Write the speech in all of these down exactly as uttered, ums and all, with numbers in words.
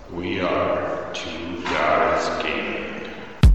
We are Two Guys Gaming.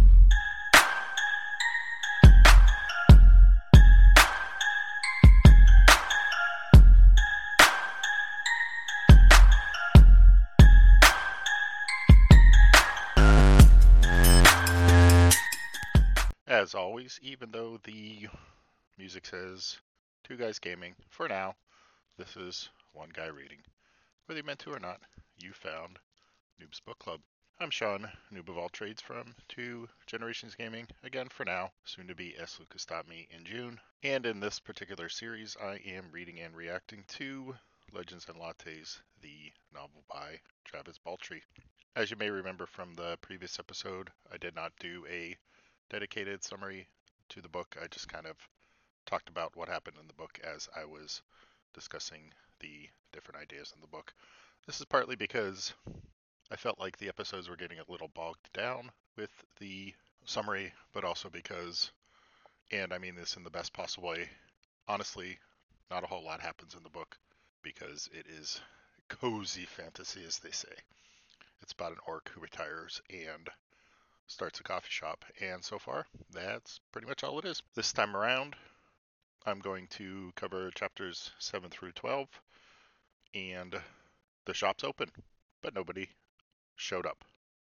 As always, even though the music says Two Guys Gaming, for now, this is One Guy Reading. Whether you meant to or not, you found Noob's Book Club. I'm Sean, noob of all trades from Two Generations Gaming, again for now, soon to be S Lucas taught me in June. And in this particular series, I am reading and reacting to Legends and Lattes, the novel by Travis Baltrey. As you may remember from the previous episode, I did not do a dedicated summary to the book. I just kind of talked about what happened in the book as I was discussing the different ideas in the book. This is partly because I felt like the episodes were getting a little bogged down with the summary, but also because, and I mean this in the best possible way, honestly, not a whole lot happens in the book because it is cozy fantasy, as they say. It's about an orc who retires and starts a coffee shop, and so far, that's pretty much all it is. This time around, I'm going to cover chapters seven through twelve, and the shop's open, but nobody showed up.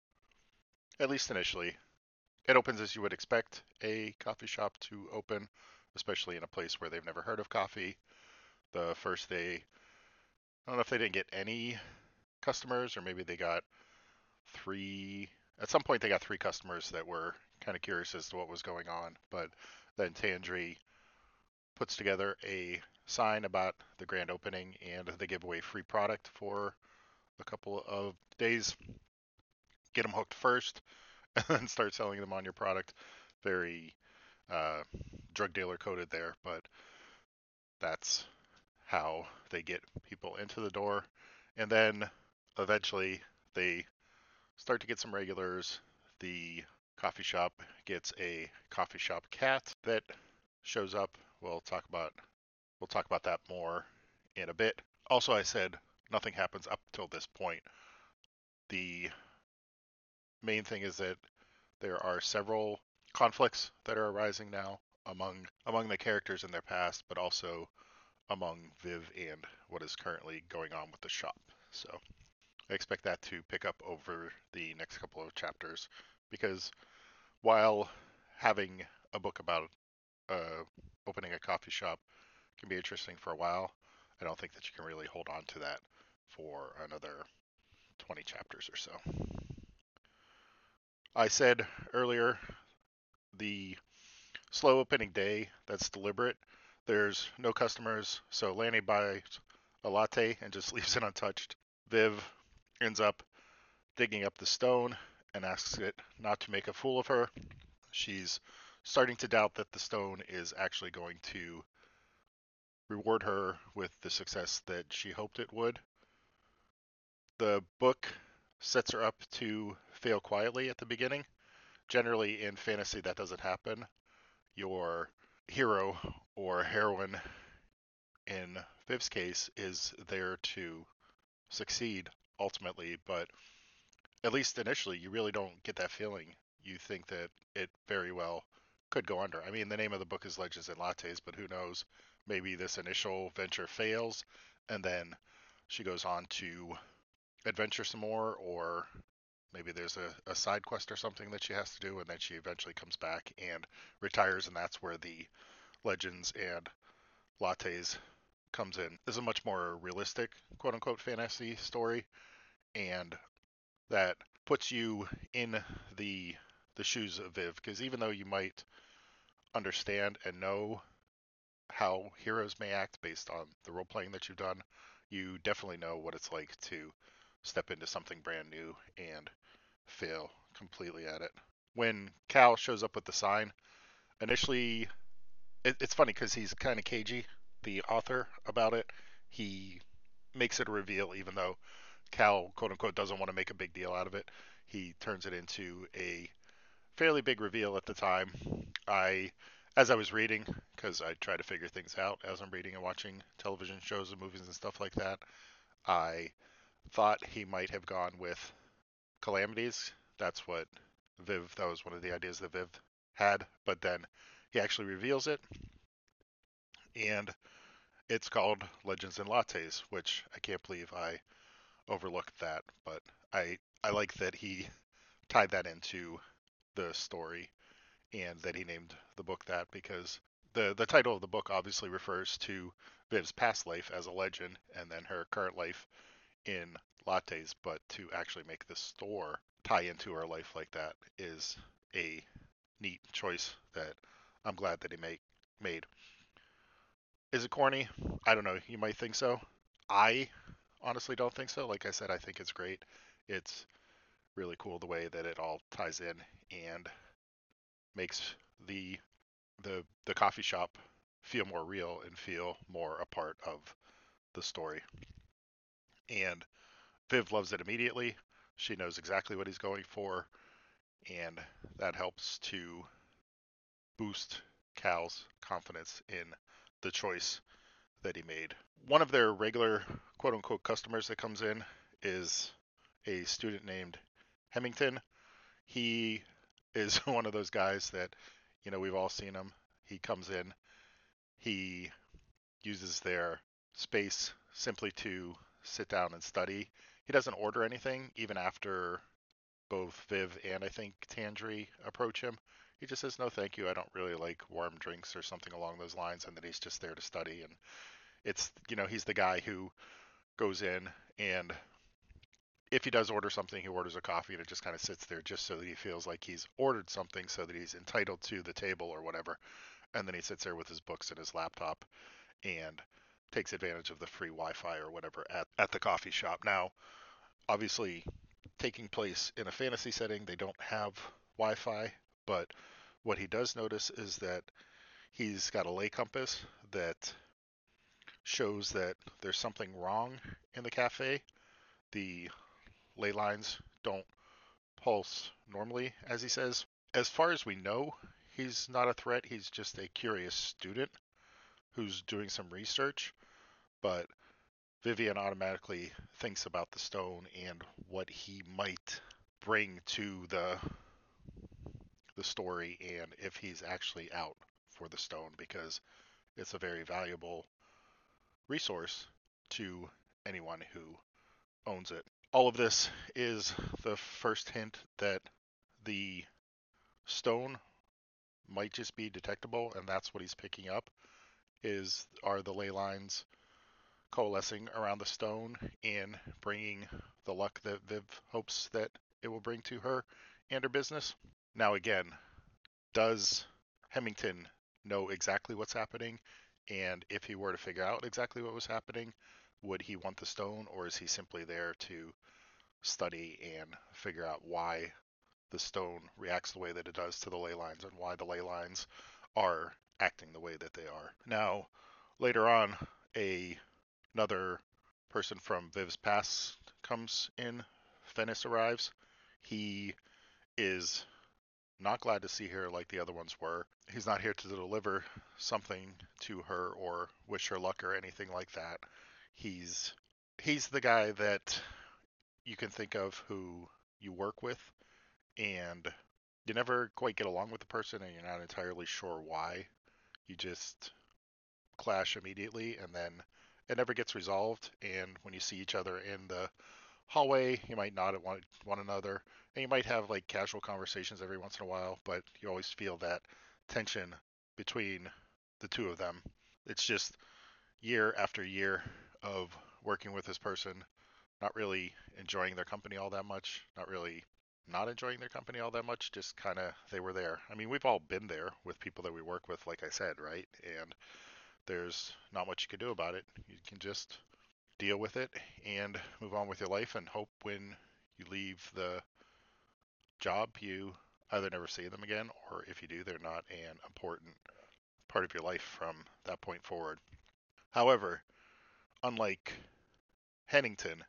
At least initially. It opens as you would expect a coffee shop to open, especially in a place where they've never heard of coffee. The first day, I don't know if they didn't get any customers, or maybe they got three. At some point, they got three customers that were kind of curious as to what was going on, but then Tandri puts together a sign about the grand opening, and they give away free product for a couple of days. Get them hooked first, and then start selling them on your product. Very uh, drug dealer coded there, but that's how they get people into the door. And then eventually they start to get some regulars. The coffee shop gets a coffee shop cat that shows up. We'll talk about we'll talk about that more in a bit. Also, I said nothing happens up till this point. The main thing is that there are several conflicts that are arising now among among the characters in their past, but also among Viv and what is currently going on with the shop. So I expect that to pick up over the next couple of chapters, because while having a book about uh, opening a coffee shop can be interesting for a while, I don't think that you can really hold on to that for another twenty chapters or so. I said earlier, the slow opening day, that's deliberate. There's no customers, so Lanny buys a latte and just leaves it untouched. Viv ends up digging up the stone and asks it not to make a fool of her. She's starting to doubt that the stone is actually going to reward her with the success that she hoped it would. The book sets her up to fail quietly at the beginning. Generally in fantasy that doesn't happen. Your hero or heroine, in Viv's case, is there to succeed ultimately, but at least initially, you really don't get that feeling. You think that it very well could go under. I mean, the name of the book is Legends and Lattes, but who knows? Maybe this initial venture fails, and then she goes on to adventure some more, or maybe there's a, a side quest or something that she has to do, and then she eventually comes back and retires, and that's where the Legends and Lattes comes in. This is a much more realistic, quote-unquote, fantasy story, and that puts you in the the shoes of Viv, because even though you might understand and know how heroes may act based on the role playing that you've done, you definitely know what it's like to step into something brand new and fail completely at it. When Cal shows up with the sign, initially, it, it's funny because he's kind of cagey, the author, about it. He makes it a reveal, even though Cal, quote unquote, doesn't want to make a big deal out of it. He turns it into a fairly big reveal at the time. I, as I was reading, because I try to figure things out as I'm reading and watching television shows and movies and stuff like that, I thought he might have gone with calamities. That's what Viv, that was one of the ideas that Viv had, but then he actually reveals it, and it's called Legends and Lattes, which I can't believe I overlooked that, but I I like that he tied that into the story and that he named the book that because the the title of the book obviously refers to Viv's past life as a legend and then her current life in lattes, but to actually make the store tie into her life like that is a neat choice that I'm glad that he make, made. Is it corny? I don't know. You might think so. I honestly don't think so. Like I said, I think it's great. It's really cool the way that it all ties in and makes the the the coffee shop feel more real and feel more a part of the story. And Viv loves it immediately. She knows exactly what he's going for, and that helps to boost Cal's confidence in the choice that he made. One of their regular quote unquote customers that comes in is a student named Hemington. He is one of those guys that, you know, we've all seen him. He comes in, he uses their space simply to sit down and study. He doesn't order anything, even after both Viv and I think Tandri approach him. He just says, no, thank you. I don't really like warm drinks or something along those lines. And then he's just there to study. And it's, you know, he's the guy who goes in and if he does order something, he orders a coffee and it just kind of sits there just so that he feels like he's ordered something so that he's entitled to the table or whatever. And then he sits there with his books and his laptop and takes advantage of the free Wi-Fi or whatever at, at the coffee shop. Now, obviously, taking place in a fantasy setting, they don't have Wi-Fi, but what he does notice is that he's got a ley compass that shows that there's something wrong in the cafe. The ley lines don't pulse normally, as he says. As far as we know, he's not a threat. He's just a curious student who's doing some research, but Vivian automatically thinks about the stone and what he might bring to the the story and if he's actually out for the stone because it's a very valuable resource to anyone who owns it. All of this is the first hint that the stone might just be detectable and that's what he's picking up is are the ley lines coalescing around the stone and bringing the luck that Viv hopes that it will bring to her and her business. Now, again, does Hemington know exactly what's happening? And if he were to figure out exactly what was happening, would he want the stone, or is he simply there to study and figure out why the stone reacts the way that it does to the ley lines and why the ley lines are acting the way that they are? Now, later on, a another person from Viv's past comes in. Fennis arrives. He is not glad to see her like the other ones were. He's not here to deliver something to her or wish her luck or anything like that. He's he's the guy that you can think of who you work with and you never quite get along with the person and you're not entirely sure why. You just clash immediately and then it never gets resolved and when you see each other in the hallway you might nod at one, one another and you might have like casual conversations every once in a while but you always feel that tension between the two of them. It's just year after year of working with this person, not really enjoying their company all that much, not really not enjoying their company all that much, just kind of they were there. I mean, we've all been there with people that we work with, like I said, right? And there's not much you can do about it. You can just deal with it and move on with your life and hope when you leave the job you either never see them again or if you do they're not an important part of your life from that point forward. However, unlike Hennington,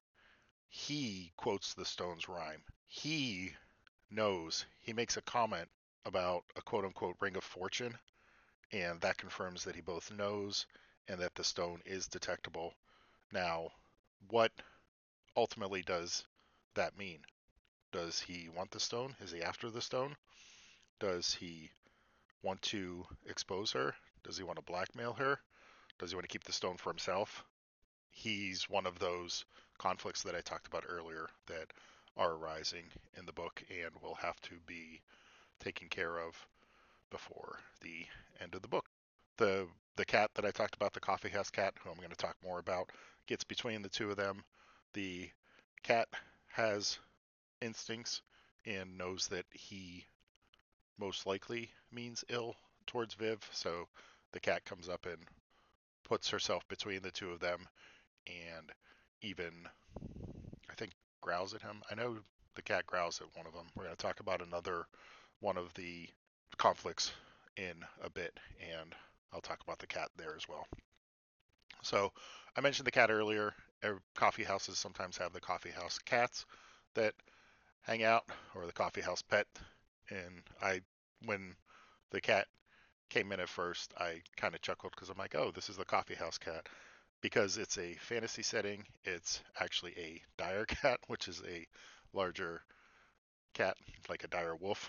he quotes the Stones rhyme. He knows, he makes a comment about a quote unquote ring of fortune and that confirms that he both knows and that the stone is detectable. Now, what ultimately does that mean? Does he want the stone? Is he after the stone? Does he want to expose her? Does he want to blackmail her? Does he want to keep the stone for himself? He's one of those conflicts that I talked about earlier that are arising in the book and will have to be taken care of before the end of the book. The the cat that I talked about, the coffee house cat, who I'm going to talk more about, gets between the two of them. The cat has instincts and knows that he most likely means ill towards Viv, so the cat comes up and puts herself between the two of them and even, I think, growls at him. I know the cat growls at one of them. We're going to talk about another one of the conflicts in a bit, and I'll talk about the cat there as well. So I mentioned the cat earlier. Coffee houses sometimes have the coffee house cats that hang out, or the coffee house pet. And I, when the cat came in at first, I kind of chuckled because I'm like, oh, this is the coffee house cat. Because it's a fantasy setting, it's actually a dire cat, which is a larger cat, like a dire wolf.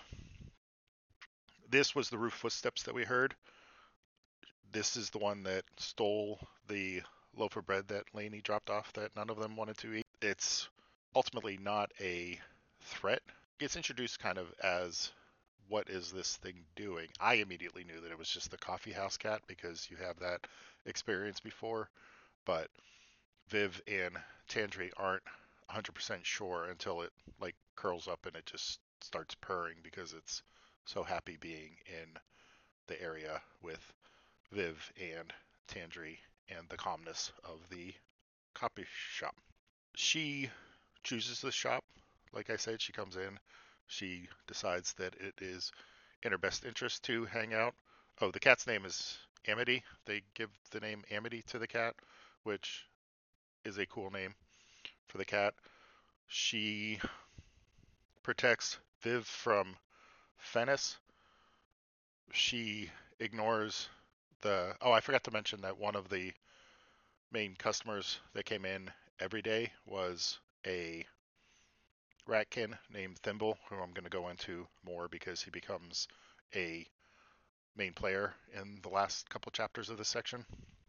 This was the roof footsteps that we heard. This is the one that stole the loaf of bread that Lainey dropped off that none of them wanted to eat. It's ultimately not a threat. It's introduced kind of as, what is this thing doing? I immediately knew that it was just the coffee house cat because you have that experience before, but Viv and Tandri aren't one hundred percent sure until it like curls up and it just starts purring because it's so happy being in the area with Viv and Tandri and the calmness of the coffee shop. She chooses the shop. Like I said, she comes in. She decides that it is in her best interest to hang out. Oh, the cat's name is Amity. They give the name Amity to the cat, which is a cool name for the cat. She protects Viv from Fennis. She ignores the... Oh, I forgot to mention that one of the main customers that came in every day was a ratkin named Thimble, who I'm going to go into more because he becomes a main player in the last couple chapters of this section.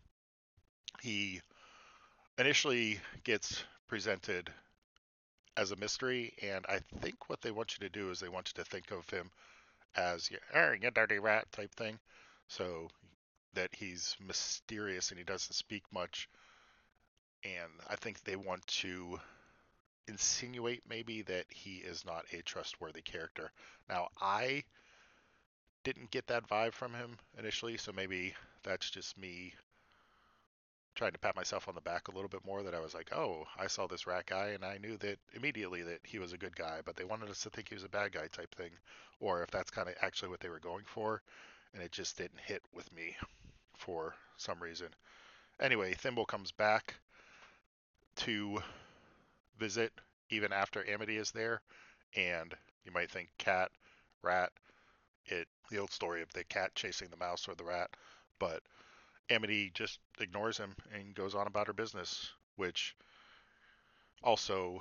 He initially gets presented as a mystery, and I think what they want you to do is they want you to think of him as, oh, you dirty rat type thing. So that he's mysterious and he doesn't speak much. And I think they want to insinuate maybe that he is not a trustworthy character. Now, I didn't get that vibe from him initially, so maybe that's just me trying to pat myself on the back a little bit more, that I was like, oh, I saw this rat guy and I knew that immediately that he was a good guy, but they wanted us to think he was a bad guy type thing, or if that's kind of actually what they were going for, and it just didn't hit with me for some reason. Anyway, Thimble comes back to visit even after Amity is there, and you might think cat, rat, it the old story of the cat chasing the mouse or the rat, but Amity just ignores him and goes on about her business, which also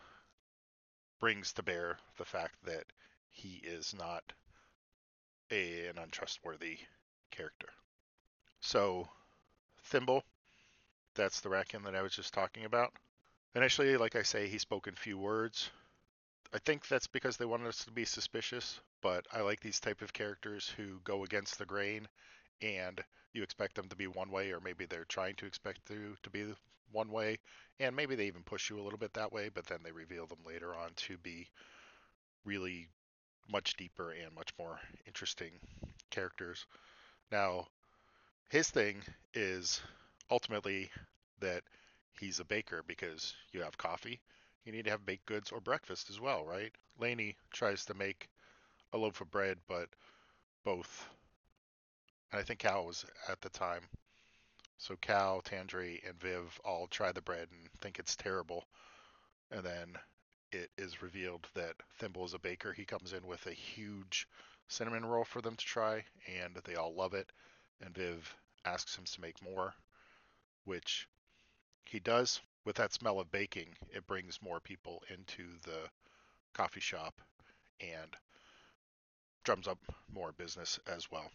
brings to bear the fact that he is not a, an untrustworthy character. So, Thimble, that's the raccoon that I was just talking about. Initially, like I say, he spoke in few words. I think that's because they wanted us to be suspicious, but I like these type of characters who go against the grain and you expect them to be one way, or maybe they're trying to expect to, to be one way, and maybe they even push you a little bit that way, but then they reveal them later on to be really much deeper and much more interesting characters. Now, his thing is ultimately that he's a baker because you have coffee, you need to have baked goods or breakfast as well, right? Lainey tries to make a loaf of bread, but both, and I think Cal was at the time, so Cal, Tandri, and Viv all try the bread and think it's terrible. And then it is revealed that Thimble is a baker. He comes in with a huge cinnamon roll for them to try, and they all love it. And Viv asks him to make more, which he does. With that smell of baking, it brings more people into the coffee shop and drums up more business as well.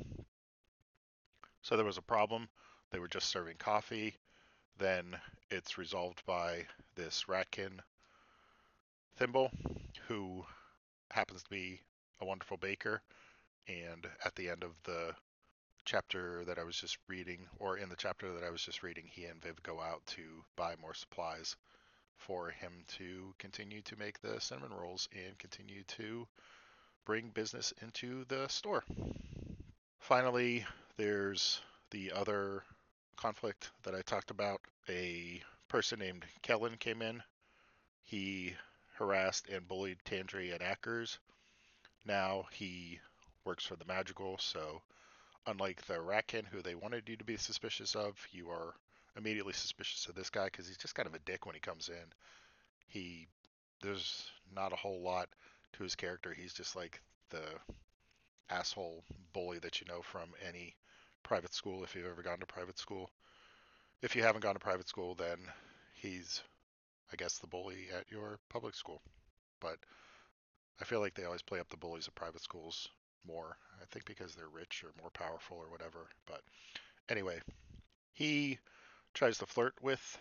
So there was a problem. They were just serving coffee. Then it's resolved by this Ratkin Thimble, who happens to be a wonderful baker. And at the end of the chapter that I was just reading, or in the chapter that I was just reading, he and Viv go out to buy more supplies for him to continue to make the cinnamon rolls and continue to bring business into the store. Finally, there's the other conflict that I talked about. A person named Kellen came in. He harassed and bullied Tandri and Ackers. Now he works for the Magical, so unlike the Ratkin, who they wanted you to be suspicious of, you are immediately suspicious of this guy because he's just kind of a dick when he comes in. He, there's not a whole lot to his character. He's just like the asshole bully that you know from any private school, if you've ever gone to private school. If you haven't gone to private school, then he's, I guess, the bully at your public school. But I feel like they always play up the bullies at private schools more. I think because they're rich or more powerful or whatever. But anyway, he tries to flirt with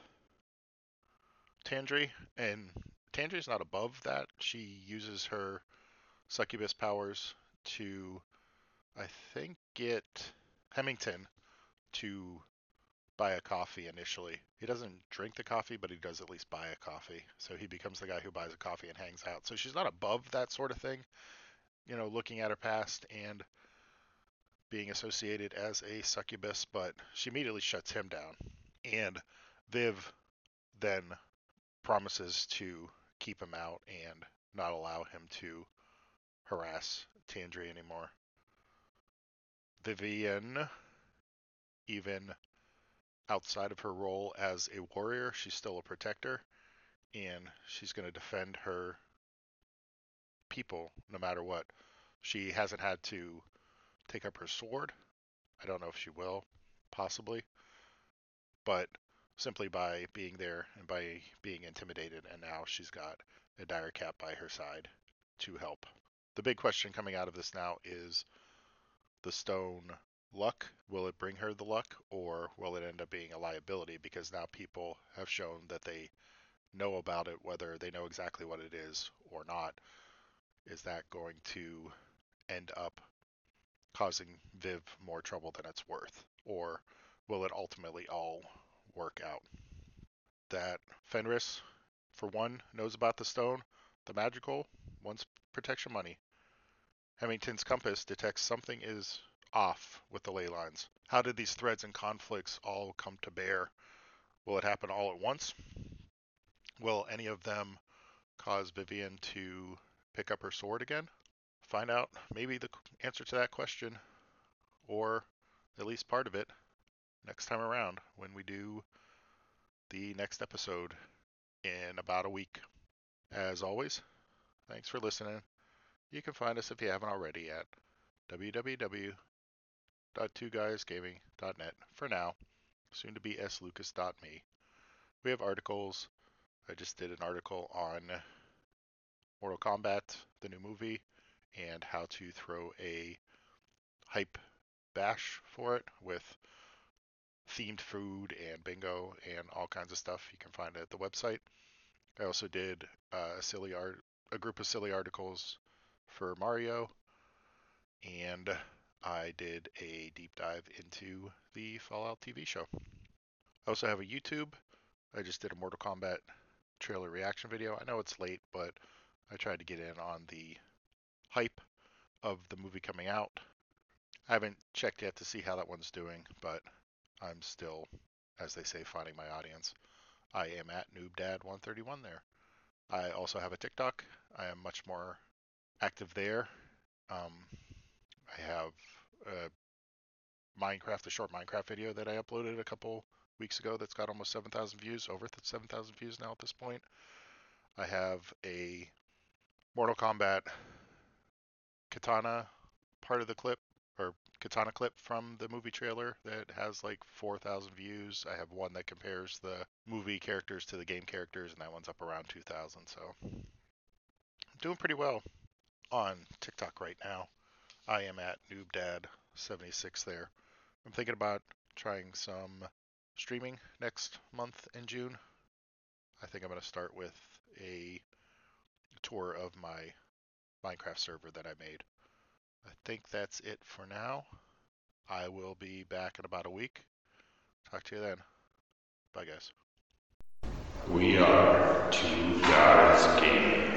Tandri, and Tandri's not above that. She uses her succubus powers to, I think, get Hemington to buy a coffee initially. He doesn't drink the coffee, but he does at least buy a coffee. So he becomes the guy who buys a coffee and hangs out. So she's not above that sort of thing, you know, looking at her past and being associated as a succubus, but she immediately shuts him down. And Viv then promises to keep him out and not allow him to harass Tandri anymore. Vivian, even outside of her role as a warrior, she's still a protector, and she's going to defend her people no matter what. She hasn't had to take up her sword. I don't know if she will, possibly, but simply by being there and by being intimidated, and now she's got a dire cap by her side to help. The big question coming out of this now is the stone luck. Will it bring her the luck, or will it end up being a liability? Because now people have shown that they know about it, whether they know exactly what it is or not. Is that going to end up causing Viv more trouble than it's worth? Or will it ultimately all work out? That Fenris, for one, knows about the stone. The Magical wants protection money. Hemington's compass detects something is off with the ley lines. How did these threads and conflicts all come to bear? Will it happen all at once? Will any of them cause Vivian to pick up her sword again? Find out maybe the answer to that question, or at least part of it, next time around when we do the next episode in about a week. As always, thanks for listening. You can find us if you haven't already at w w w dot two guys gaming dot net for now, soon to be s lucas dot me. We have articles. I just did an article on Mortal Kombat, the new movie, and how to throw a hype bash for it with themed food and bingo and all kinds of stuff. You can find it at the website. I also did uh, a silly art, a group of silly articles for Mario, and I did a deep dive into the Fallout T V show. I also have a YouTube. I just did a Mortal Kombat trailer reaction video. I know it's late, but I tried to get in on the hype of the movie coming out. I haven't checked yet to see how that one's doing, but I'm still, as they say, finding my audience. I am at noobdad one thirty-one there. I also have a TikTok. I am much more active there. Um, I have a Minecraft, a short Minecraft video that I uploaded a couple weeks ago that's got almost seven thousand views, over seven thousand views now at this point. I have a Mortal Kombat Katana part of the clip, or Katana clip from the movie trailer that has like four thousand views. I have one that compares the movie characters to the game characters, and that one's up around two thousand. So I'm doing pretty well on TikTok right now. I am at NoobDad seventy-six there. I'm thinking about trying some streaming next month in June. I think I'm going to start with a tour of my Minecraft server that I made. I think that's it for now. I will be back in about a week. Talk to you then. Bye, guys. We are Two Guys Gaming.